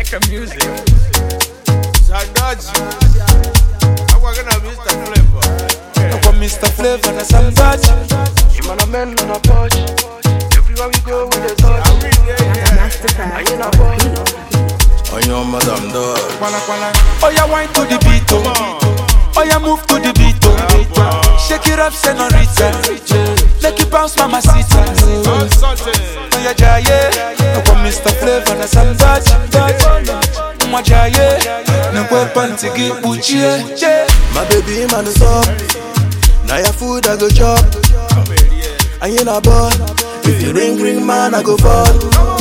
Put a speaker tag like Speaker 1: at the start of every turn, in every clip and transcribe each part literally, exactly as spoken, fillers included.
Speaker 1: Make a music. Sandaji. I'm gonna Mister Flavor.
Speaker 2: I want Mister Flavor and Sandaji.
Speaker 3: You man a man on a porch. Everywhere we go with a touch. I ain't a boy.
Speaker 4: On your madam dog.
Speaker 2: Oh yeah, wine to the beat, oh. Oh yeah, move to the beat, oh. Shake it up, senorita. Make it bounce, mamacita. Oh yeah, jaye. I want Mister Flavor and Sandaji. Mwa jaye. No weapon to get buchie.
Speaker 4: My baby man is up. Now your food I go chop. I ain't a boy. If you ring ring man I go fall.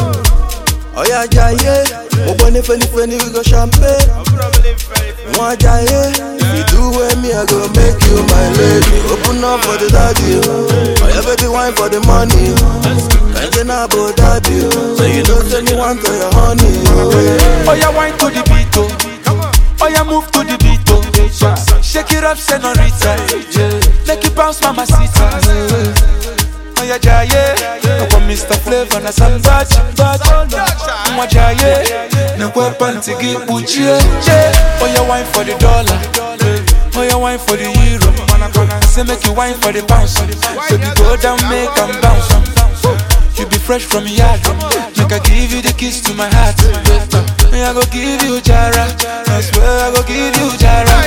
Speaker 4: Oh yeah, jaye. Oh bunny funny funny we go champagne. Mwa jaye. If you do with me I go make you my lady. Open up for the daddy. Oh yeah baby wine for the money. Can't get no about daddy. So you don't tell me one to your honey.
Speaker 2: Oh yeah, wine to the beat, oh. Oh yeah, move to the beat, oh. Shake it up, senorita. Make it bounce, mamacita. Oh yeah, jaye. I want Mister Flavor and Sandaji. Mwa jaye. No weapon to get buchie. Oh yeah, wine for the dollar. Oh yeah, wine for the euro. Say make you wine for the pounds. Baby go down, make them bounce. You be fresh from yard. Make I give you the kiss to my heart. I go give you Jara. I swear I go give you Jara.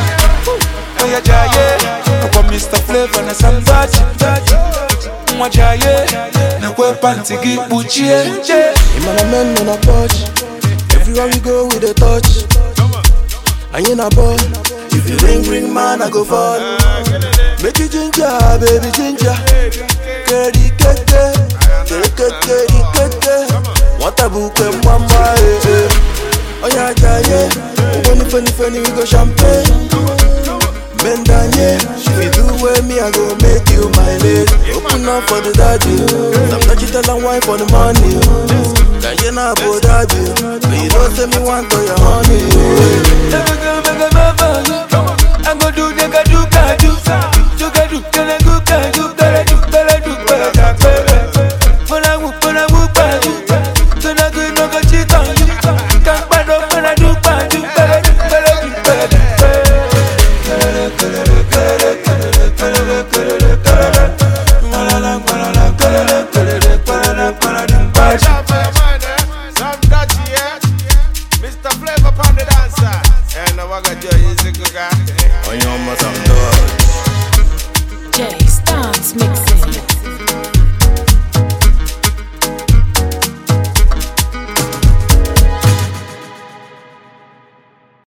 Speaker 2: Oh yeah, jaye. I want Mister Flavor and Sandaji. Mwa jaye. No weapon to get buchie.
Speaker 4: You man a man on a porch. Everywhere we go with a touch. I ain't a boy. If you ring ring man I go fall. Make you ginger, baby ginger. Kedi kete, kedi kedi kete. What a book and mama eh. Oh yeah jaye. Oh funny funny funny we go champagne. Mendanye. If you do with me I go make you my lady. Open up for the daddy. Sometimes you tell them wine for the money. Can't get no about daddy. But you don't tell me one to your